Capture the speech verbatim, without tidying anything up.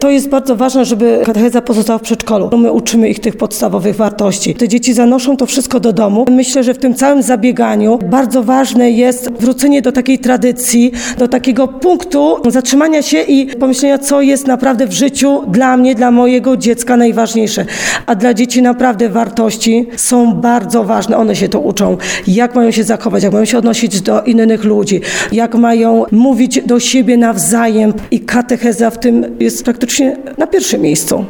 To jest bardzo ważne, żeby katecheza pozostała w przedszkolu. My uczymy ich tych podstawowych wartości. Te dzieci zanoszą to wszystko do domu. Myślę, że w tym całym zabieganiu bardzo ważne jest wrócenie do takiej tradycji, do takiego punktu zatrzymania się i pomyślenia, co jest naprawdę w życiu dla mnie, dla mojego dziecka najważniejsze. A dla dzieci naprawdę wartości są bardzo ważne. One się to uczą. Jak mają się zachować, jak mają się odnosić do innych ludzi, jak mają mówić do siebie nawzajem. I katecheza w tym jest praktycznie na pierwszym miejscu.